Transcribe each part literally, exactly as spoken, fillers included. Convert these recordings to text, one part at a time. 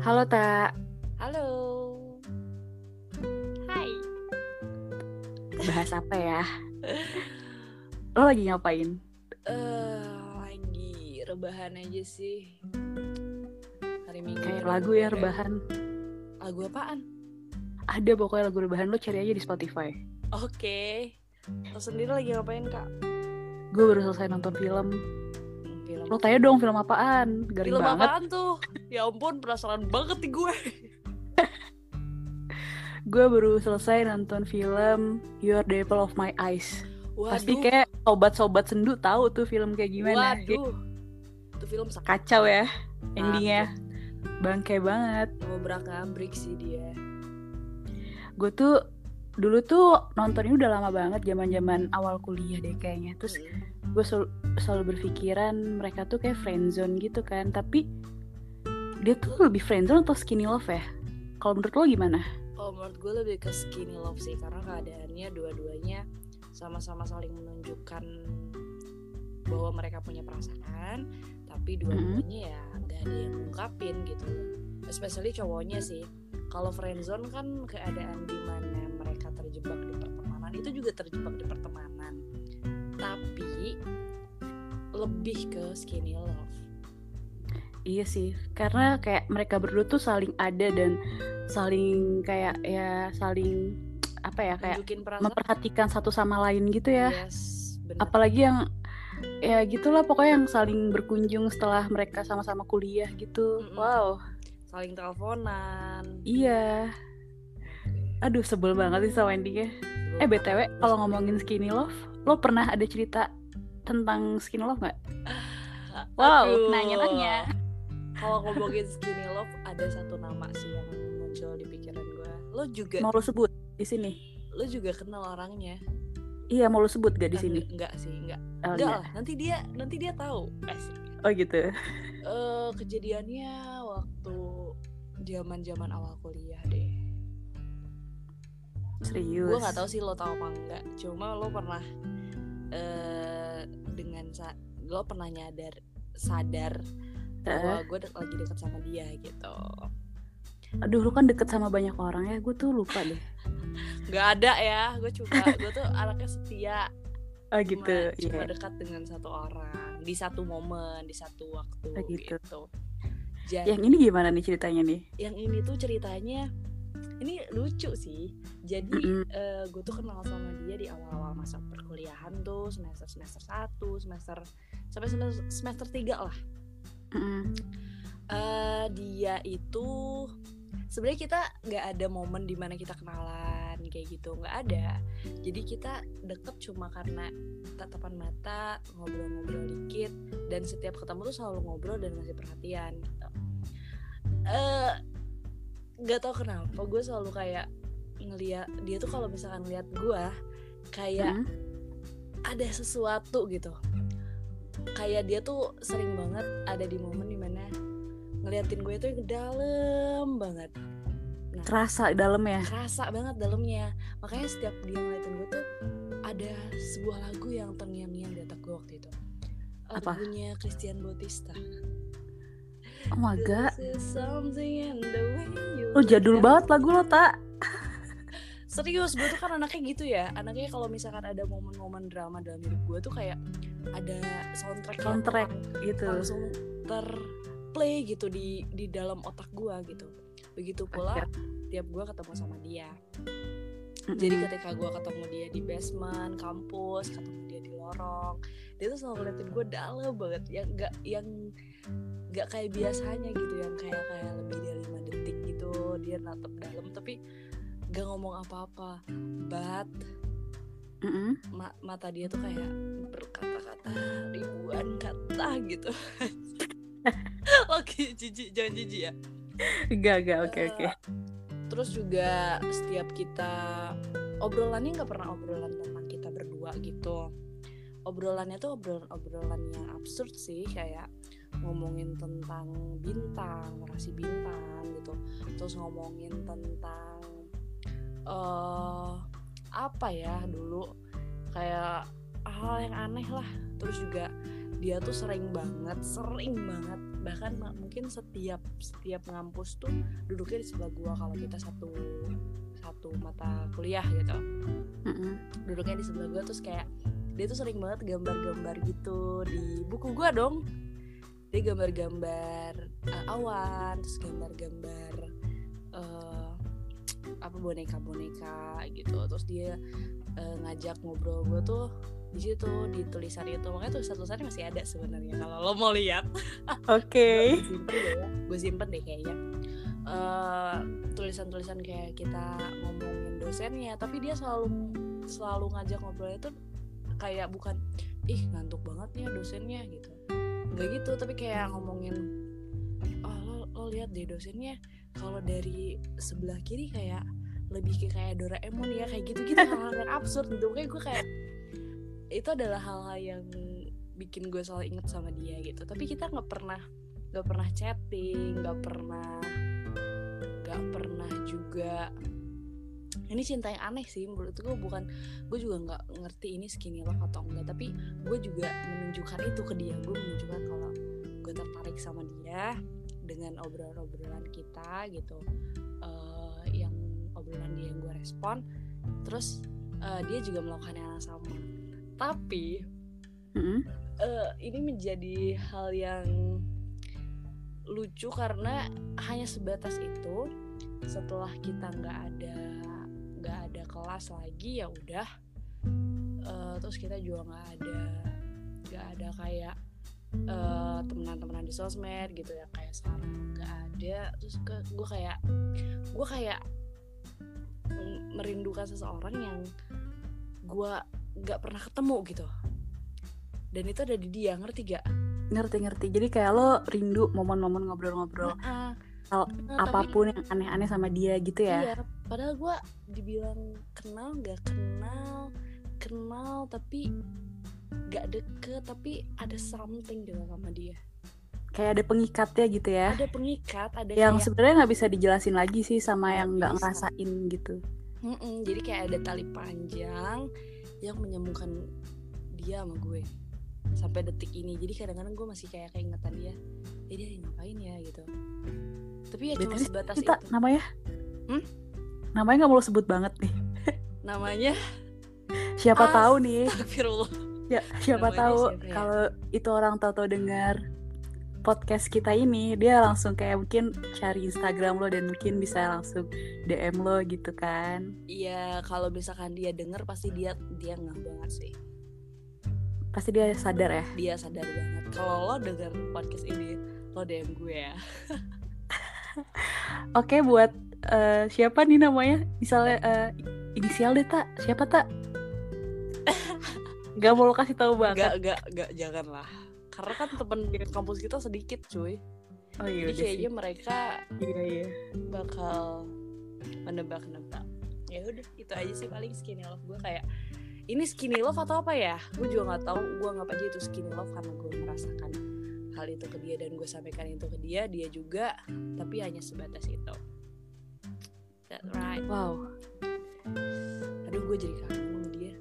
Halo Tak, Halo. Hai. bahas apa ya? Lo lagi ngapain? Eh, lagi rebahan aja sih. Hari Minggu Kayak ini lagu ya beres. rebahan. Lagu apaan? Ada pokoknya lagu rebahan, lo cari aja di Spotify. Oke. Lo sendiri lagi ngapain, Kak? Gue baru selesai nonton film. Film. Lo tanya dong film apaan? Garing Film banget. apaan tuh? Ya ampun, penasaran banget nih gue. Gue baru selesai nonton film You Are the Apple of My Eyes. Pasti Waduh. kayak sobat-sobat sendu tahu tuh film kayak gimana. Waduh. Itu film sakit. Kacau ya Takut. endingnya. Bangke banget. Ngobrak-ngabrik sih dia. Gue tuh dulu tuh nonton ini udah lama banget, zaman-zaman awal kuliah deh kayaknya. Terus Hmm. gue sel- selalu berpikiran mereka tuh kayak friendzone gitu kan. Tapi dia tuh lebih friendzone atau skinny love ya? Kalau menurut lo gimana? Oh, menurut gue lebih ke skinny love sih, karena keadaannya dua-duanya sama-sama saling menunjukkan bahwa mereka punya perasaan, tapi dua-duanya ya nggak ada yang ngungkapin gitu. Especially cowoknya sih. Kalau friendzone kan keadaan dimana mereka terjebak di pertemanan, itu juga terjebak di pertemanan, tapi lebih ke skinny love. Iya sih, karena kayak mereka berdua tuh saling ada dan saling kayak ya saling apa ya kayak Nunjukin perasaan. memperhatikan satu sama lain gitu ya. Yes, bener. Apalagi yang ya gitulah pokoknya yang saling berkunjung setelah mereka sama-sama kuliah gitu. Mm-mm. Wow. Saling teleponan. Iya. Aduh sebel banget sih sama endingnya. Eh B T W kalau ngomongin skinny love, lo pernah ada cerita tentang skinny love nggak? Wow, Aduh. nanya-nanya. Kalau ngomongin skinny love, ada satu nama sih yang muncul di pikiran gue. Lo juga Mau lo sebut di sini? lo juga kenal orangnya. Iya, mau lo sebut gak di Eh, sini? enggak sih, enggak. Oh, Enggak enggak. lah, nanti dia nanti dia tahu. Asik. Oh gitu. Eh, kejadiannya waktu zaman-zaman awal kuliah deh. Serius. Gue nggak tahu sih lo tahu apa enggak. Cuma lo pernah eh dengan sa- lo pernah nyadar sadar bahwa gue de- lagi deket sama dia gitu. Aduh, lu kan deket sama banyak orang ya, gue tuh lupa deh. Gak ada ya, gue cuma gue tuh anaknya setia. Oh gitu, Cuma, cuma iya. dekat dengan satu orang di satu momen, di satu waktu Oh, gitu. gitu. Jadi Yang ini gimana nih ceritanya nih? yang ini tuh ceritanya ini lucu sih. Jadi Mm-mm. eh, gue tuh kenal sama dia di awal-awal masa perkuliahan tuh, semester semester satu, semester sampai semester semester tiga lah. Mm-mm. Eh, dia itu sebenarnya kita nggak ada momen dimana kita kenalan kayak gitu, nggak ada. Jadi kita deket cuma karena tatapan mata, ngobrol-ngobrol dikit, dan setiap ketemu tuh selalu ngobrol dan ngasih perhatian gitu. Eh, nggak tahu kenapa gue selalu kayak ngeliat dia tuh kalau misalkan ngeliat gue kayak Mm-mm. ada sesuatu gitu. Kayak dia tuh sering banget ada di momen dimana ngeliatin gue tuh yang dalam banget. Nah, Kerasa dalam ya? kerasa banget dalamnya. Makanya setiap dia ngeliatin gue tuh ada sebuah lagu yang terngiang-ngiang di otak gue waktu itu. Apa? Lagunya Christian Bautista. Oh my god. This is something in the way you Lo jadul look banget at lagu lo, Tak. Serius, gue tuh kan anaknya gitu ya. Anaknya kalau misalkan ada momen-momen drama dalam hidup gue tuh kayak ada soundtrack Soundtrack yang gitu. langsung terplay gitu di di dalam otak gue gitu. Begitu pula Oke. tiap gue ketemu sama dia. Mm-mm. Jadi ketika gue ketemu dia di basement kampus, ketemu dia di lorong, dia tuh selalu ngeliatin gue dalam banget, yang nggak yang nggak kayak biasanya gitu, yang kayak kayak lebih dari lima detik gitu dia natap dalam, tapi nggak ngomong apa-apa, but Mm-mm. ma- mata dia tuh kayak berkata-kata ribuan kata gitu. Oke, jijik, jangan jijik ya. Enggak, enggak, oke, oke. Eh, Terus juga setiap kita obrolannya nggak pernah obrolan tentang kita berdua gitu. Obrolannya tuh obrolan-obrolan yang absurd sih, kayak ngomongin tentang bintang, rasi bintang gitu. Terus ngomongin tentang uh, apa ya dulu, kayak hal yang aneh lah. Terus juga dia tuh sering banget sering banget bahkan mungkin setiap setiap ngampus tuh duduknya di sebelah gua kalau kita satu satu mata kuliah gitu. Mm-mm. Duduknya di sebelah gua, terus kayak dia tuh sering banget gambar-gambar gitu di buku gua dong. Dia gambar-gambar uh, awan, terus gambar-gambar uh, apa boneka-boneka gitu. Terus dia uh, ngajak ngobrol gue tuh di situ di tulisan itu. Makanya tulisan-tulisannya masih ada sebenarnya kalau lo mau lihat. Oke. Gue simpen deh ya. Gue simpen deh kayaknya. Uh, tulisan-tulisan kayak kita ngomongin dosennya, tapi dia selalu selalu ngajak ngobrol itu kayak bukan ih ngantuk banget nih dosennya gitu. Nggak gitu, tapi kayak ngomongin oh lo, lo lihat deh dosennya kalau dari sebelah kiri kayak lebih ke kayak Doraemon ya, kayak gitu-gitu. Hal-hal yang absurd gitu. Kayak gue kayak itu adalah hal-hal yang bikin gue selalu inget sama dia gitu. Tapi kita nggak pernah nggak pernah chatting, nggak pernah nggak pernah juga. Ini cinta yang aneh sih menurut gue. Bukan, gue juga nggak ngerti ini skinny love atau enggak, tapi gue juga menunjukkan itu ke dia. Gue menunjukkan kalau gue tertarik sama dia dengan obrolan-obrolan kita gitu, uh, yang obrolan dia yang gue respon. Terus uh, dia juga melakukan yang sama. Tapi Mm-hmm. uh, ini menjadi hal yang lucu karena hanya sebatas itu. Setelah kita nggak ada nggak ada kelas lagi, ya udah, uh, terus kita juga nggak ada nggak ada kayak uh, temenan-temenan di sosmed gitu ya, kayak sekarang nggak ada. Terus ke, gue kayak gue kayak merindukan seseorang yang gue nggak pernah ketemu gitu, dan itu ada di dia. Ngerti gak? Ngerti-ngerti. Jadi kayak lo rindu momen-momen ngobrol-ngobrol Nah, hal nah, apapun yang aneh-aneh sama dia gitu ya. Iya, padahal gue dibilang kenal gak kenal, kenal tapi gak deket, tapi ada something gitu sama dia. Kayak ada pengikatnya gitu ya. Ada pengikat, ada yang kayak, sebenarnya nggak bisa dijelasin lagi sih sama Nggak yang nggak bisa. ngerasain gitu. Mm-mm, jadi kayak ada tali panjang yang menyambungkan dia sama gue sampai detik ini. Jadi kadang-kadang gue masih kayak keingetan dia, eh dia ngapain ya gitu. Tapi ya cuma Betul, sebatas kita itu. namanya Hmm? namanya nggak mau lo sebut banget nih. Namanya Siapa tahu nih, Astagfirullah. ya siapa Namanya tahu siapa ya? kalau itu orang tahu-tahu dengar podcast kita ini, dia langsung kayak mungkin cari Instagram lo dan mungkin bisa langsung D M lo gitu kan. Iya, kalau misalkan dia denger pasti dia dia ngeh banget sih. Pasti dia sadar ya. Dia sadar banget. Kalau lo denger podcast ini, lo D M gue ya. Oke, buat uh, siapa nih namanya? Misalnya uh, inisial deh, Tak. Siapa, Tak? Gak mau lo kasih tahu banget. Gak, gak, gak, janganlah. Karena kan temen di kampus kita sedikit, cuy. Oh iya. Jadi kayaknya mereka iya iya. bakal menebak-nebak. Ya udah, itu aja sih paling skinny love gue. Kayak ini skinny love atau apa ya? Gue juga nggak tahu. Gue nggak aja itu skinny love karena gue merasakan hal itu ke dia dan gue sampaikan itu ke dia. Dia juga, tapi hanya sebatas itu. That's right. Wow. Aduh, gue jadi kangen sama dia.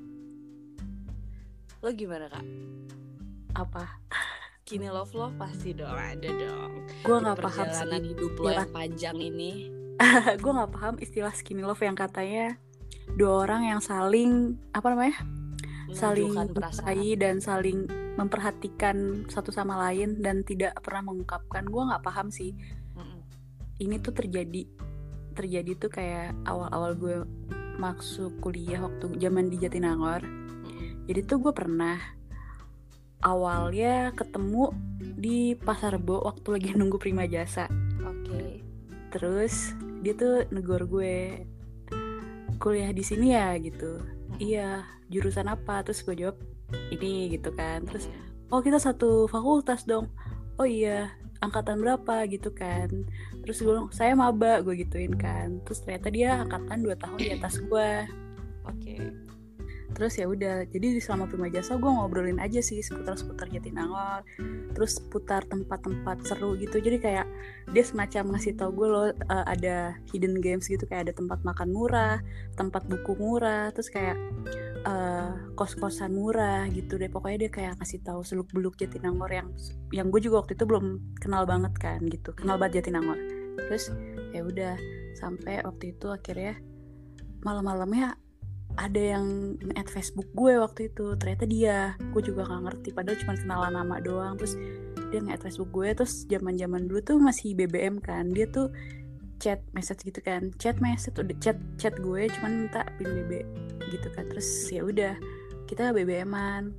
Lo gimana, Kak? Apa? Skinny love lo pasti dong, ada dong. Gue Di nggak paham perjalanan sih. hidup lo Istilah- yang panjang ini. Gue nggak paham istilah skinny love yang katanya dua orang yang saling apa namanya? Saling Menunjukkan perasaan. mencintai dan saling memperhatikan satu sama lain dan tidak pernah mengungkapkan. Gue nggak paham sih. Mm-mm. Ini tuh terjadi terjadi tuh kayak awal-awal gue masuk kuliah waktu zaman di Jatinangor. Mm-mm. Jadi tuh gue pernah awalnya ketemu di Pasar Rebo waktu lagi nunggu Prima Jasa. Oke. Terus dia tuh negor gue, kuliah di sini ya gitu. Iya, jurusan apa? Terus gue jawab ini gitu kan. Terus oh kita satu fakultas dong. Oh iya, angkatan berapa gitu kan. Terus gue bilang saya maba, gue gituin kan. Terus ternyata dia angkatan dua tahun di atas gue. Oke. Terus ya udah, jadi selama Prima Jasa gue ngobrolin aja sih seputar-seputar Jatinangor, terus putar tempat-tempat seru gitu. Jadi kayak dia semacam ngasih tau gue loh, uh, ada hidden games gitu, kayak ada tempat makan murah, tempat buku murah. Terus kayak uh, kos-kosan murah gitu deh. Pokoknya dia kayak ngasih tahu seluk-beluk Jatinangor yang yang gue juga waktu itu belum kenal banget kan gitu, kenal banget Jatinangor. Terus ya udah sampai waktu itu akhirnya malam-malamnya ada yang nge-add Facebook gue waktu itu, ternyata dia. Gue juga nggak ngerti, padahal cuma kenalan nama doang. Terus dia nge-add Facebook gue, terus zaman-zaman dulu tuh masih B B M kan, dia tuh chat message gitu kan, chat message udah chat chat gue cuman minta pin B B gitu kan. Terus ya udah kita B B M-an,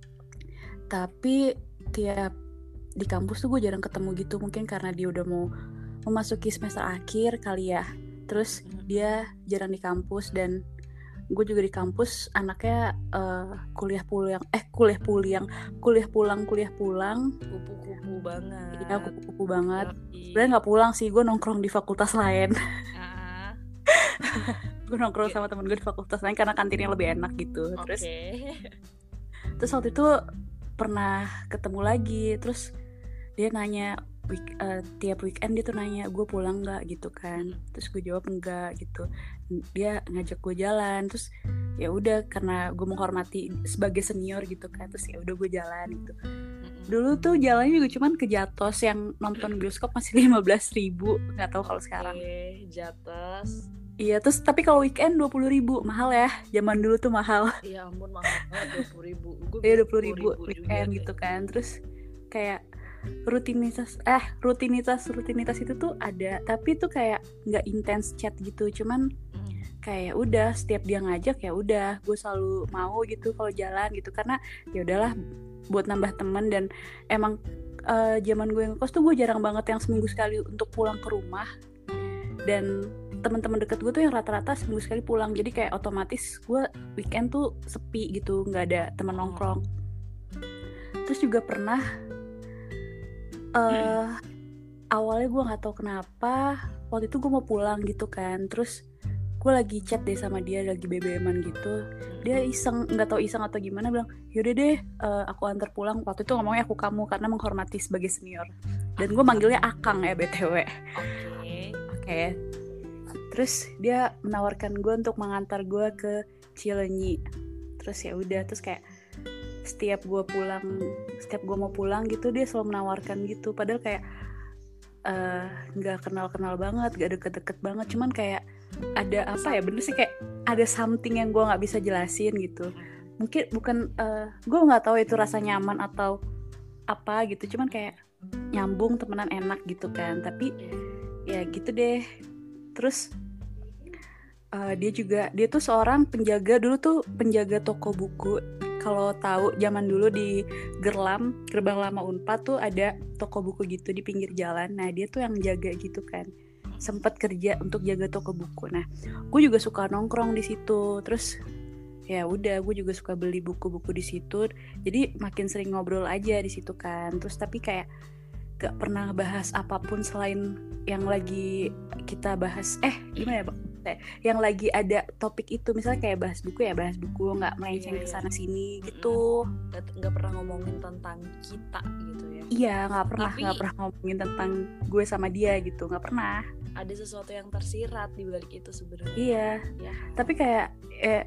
tapi tiap di kampus tuh gue jarang ketemu gitu, mungkin karena dia udah mau memasuki semester akhir kali ya. Terus dia jarang di kampus dan gue juga di kampus anaknya uh, kuliah pulang eh kuliah pulang kuliah pulang kuliah pulang kupu-kupu banget. Iya kupu-kupu banget. Sebenarnya nggak pulang sih, gue nongkrong di fakultas lain. Uh. Gue nongkrong sama temen gue di fakultas lain karena kantinnya lebih enak gitu. Terus okay. terus waktu itu pernah ketemu lagi, terus dia nanya week, uh, tiap weekend dia tuh nanya gue pulang nggak gitu kan. Terus gue jawab enggak gitu. Dia ngajak gue jalan, terus ya udah karena gue menghormati sebagai senior gitu kan, terus ya udah gue jalan gitu. Dulu tuh jalannya juga cuman ke Jatos yang nonton bioskop masih lima belas ribu, nggak tahu kalau sekarang. Oke, Jatos. Iya, terus tapi kalau weekend dua puluh ribu, mahal ya. Zaman dulu tuh mahal. Iya ampun, mahal banget dua puluh ribu. Iya dua puluh ribu weekend gitu kan. Terus kayak rutinitas eh rutinitas rutinitas itu tuh ada, tapi tuh kayak nggak intens chat gitu, cuman kayak udah setiap dia ngajak ya udah gue selalu mau gitu kalau jalan gitu, karena ya udahlah buat nambah teman. Dan emang uh, zaman gue ngekos tuh gue jarang banget yang seminggu sekali untuk pulang ke rumah, dan teman-teman deket gue tuh yang rata-rata seminggu sekali pulang, jadi kayak otomatis gue weekend tuh sepi gitu, nggak ada teman nongkrong. Terus juga pernah Uh, awalnya gue nggak tahu kenapa waktu itu gue mau pulang gitu kan, terus gue lagi chat deh sama dia, lagi B B M-an gitu. Dia iseng, nggak tahu iseng atau gimana, bilang yaudah deh uh, aku antar pulang. Waktu itu ngomongnya aku kamu karena menghormati sebagai senior, dan gue manggilnya Akang ya B T W. Oke okay. Oke okay. Terus dia menawarkan gue untuk mengantar gue ke Cileunyi. Terus ya udah, terus kayak setiap gue pulang, setiap gue mau pulang gitu dia selalu menawarkan gitu, padahal kayak nggak uh, kenal-kenal banget, gak deket-deket banget, cuman kayak ada apa ya, bener sih kayak ada something yang gue nggak bisa jelasin gitu. Mungkin bukan, uh, gue nggak tahu itu rasa nyaman atau apa gitu, cuman kayak nyambung, temenan, enak gitu kan. Tapi ya gitu deh. Terus uh, dia juga dia tuh seorang penjaga, dulu tuh penjaga toko buku. Kalau tahu zaman dulu di Gerlam, Gerbang Lama Unpad tuh ada toko buku gitu di pinggir jalan. Nah dia tuh yang jaga gitu kan, sempat kerja untuk jaga toko buku. Nah gue juga suka nongkrong di situ. Terus ya udah gue juga suka beli buku-buku di situ. Jadi makin sering ngobrol aja di situ kan. Terus tapi kayak gak pernah bahas apapun selain yang lagi kita bahas. Eh gimana ya Bang? Yang lagi ada topik itu, misalnya kayak bahas buku ya bahas buku, nggak melenceng iya, ke sana iya. sini gitu. Nggak pernah ngomongin tentang kita gitu ya. Iya nggak pernah Tapi nggak pernah ngomongin tentang gue sama dia gitu, nggak pernah. Ada sesuatu yang tersirat di balik itu sebenarnya. Iya ya. Tapi kayak eh,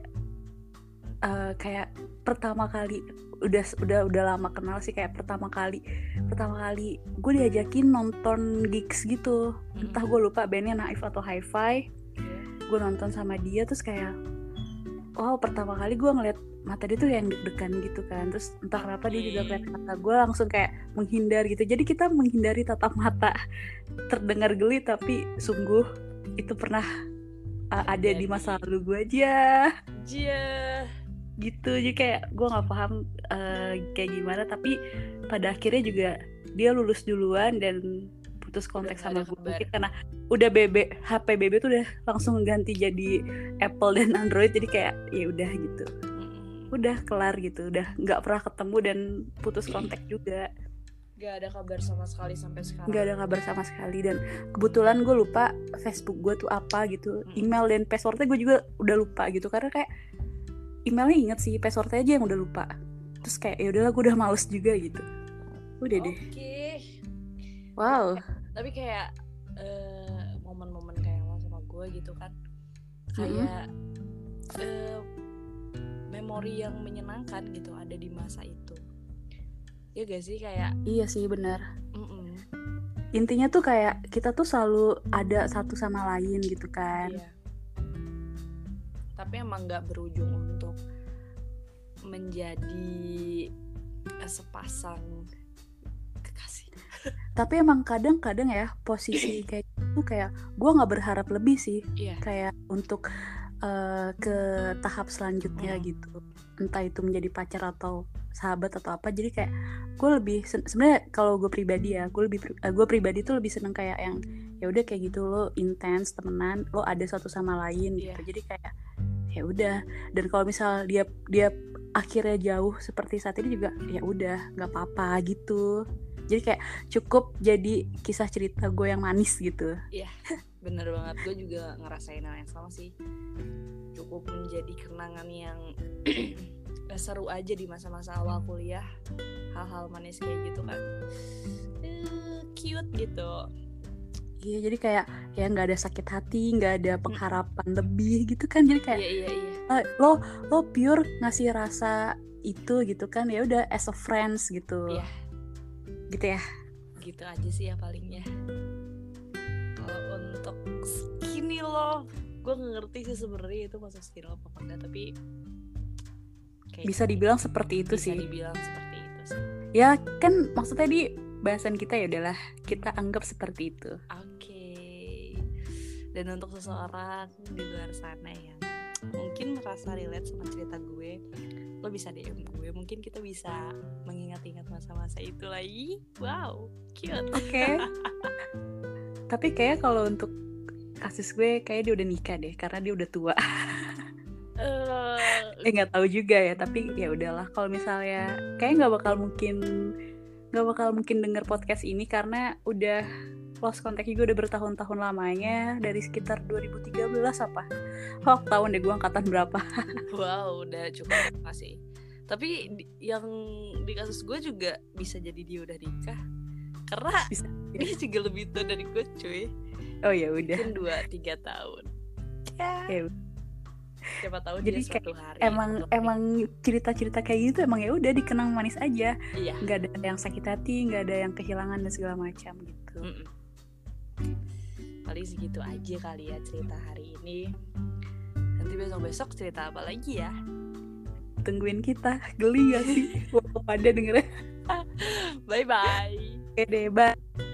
uh, kayak pertama kali udah udah udah lama kenal sih, kayak pertama kali pertama kali gue diajakin nonton gigs gitu, entah gue lupa bandnya Naif atau Hi-Fi. Gue nonton sama dia, terus kayak wow, pertama kali gue ngeliat mata dia tuh yang deg-degan gitu kan. Terus entah kenapa dia juga ngeliat mata gue langsung kayak menghindar gitu. Jadi kita menghindari tatap mata, terdengar geli tapi sungguh itu pernah uh, ada di masa lalu gue aja yeah. gitu. Jadi kayak gue nggak paham uh, kayak gimana, tapi pada akhirnya juga dia lulus duluan dan putus kontak sama gue, mungkin karena udah B B H P B B tuh udah langsung ganti jadi Apple dan Android, jadi kayak ya udah gitu, udah kelar gitu, udah nggak pernah ketemu dan putus kontak juga. Gak ada kabar sama sekali sampai sekarang. Gak ada kabar sama sekali, dan kebetulan gue lupa Facebook gue tuh apa gitu, email dan passwordnya gue juga udah lupa gitu, karena kayak emailnya inget sih, passwordnya aja yang udah lupa. Terus kayak ya udahlah, gue udah males juga gitu, udah deh. Oke. Wow. Tapi kayak uh, momen-momen kayak lo sama gue gitu kan, kayak mm-hmm. uh, memori yang menyenangkan gitu ada di masa itu. Ya gak sih kayak Iya sih benar. mm-mm. Intinya tuh kayak kita tuh selalu ada satu sama lain gitu kan. Iya. Tapi emang nggak berujung untuk menjadi sepasang kekasih. Tapi emang kadang-kadang ya posisi kayak gitu kayak gue nggak berharap lebih sih. Iya. Kayak untuk uh, ke tahap selanjutnya Mm. gitu. Entah itu menjadi pacar atau sahabat atau apa. Jadi kayak gue lebih sen- sebenarnya kalau gue pribadi ya, gue lebih uh, gue pribadi tuh lebih seneng kayak yang ya udah kayak gitu, lo intens temenan, lo ada satu sama lain Iya. gitu. Jadi kayak ya udah. Dan kalau misal dia dia akhirnya jauh seperti saat ini juga ya udah nggak apa-apa gitu. Jadi kayak cukup jadi kisah cerita gue yang manis gitu. Iya, bener banget. Gue juga ngerasain hal yang sama sih. Cukup menjadi kenangan yang seru aja di masa-masa awal kuliah. Hal-hal manis kayak gitu kan uh, cute gitu. Iya, jadi kayak ya nggak ada sakit hati, nggak ada pengharapan hmm. lebih gitu kan. Jadi kayak iya, iya, iya. Uh, lo lo pure ngasih rasa itu gitu kan, ya udah as a friends gitu. Iya. Gitu ya. Gitu aja sih ya palingnya. Kalau untuk skinny love, gue nggak ngerti sih sebenarnya itu masuk skinny love apa enggak, tapi bisa dibilang seperti itu bisa sih. Bisa dibilang seperti itu sih. Ya kan maksudnya di bahasan kita ya udahlah kita anggap seperti itu. Oke. Okay. Dan untuk seseorang di luar sana yang mungkin merasa relate sama cerita gue, lo bisa D M gue, mungkin kita bisa mengingat-ingat masa-masa itu lagi. Wow, cute. Oke. Okay. Tapi kayak kalau untuk kasus gue kayak dia udah nikah deh karena dia udah tua. uh... eh nggak tahu juga ya, tapi ya udahlah. Kalau misalnya kayak nggak bakal mungkin nggak bakal mungkin denger podcast ini karena udah lost contact juga udah bertahun-tahun lamanya, dari sekitar dua ribu tiga belas apa. Oh, tahun deh gue angkatan berapa. Wow, udah cukup lama sih. Tapi yang di kasus gue juga bisa jadi dia udah nikah. Karena bisa, ya. Dia juga lebih tua dari gue, cuy. Oh ya udah. Mungkin dua tiga tahun. Ya. Ya. Siapa tahu jadi dia suatu hari emang emang cerita-cerita kayak gitu emang ya udah dikenang manis aja. Iya. Nggak ada yang sakit hati, nggak ada yang kehilangan dan segala macam gitu. Mm-mm. Paling segitu aja kali ya cerita hari ini. Nanti besok-besok cerita apa lagi ya? Tungguin kita. Geli gak sih? Gue pada dengernya. Bye bye. Oke deh, bye.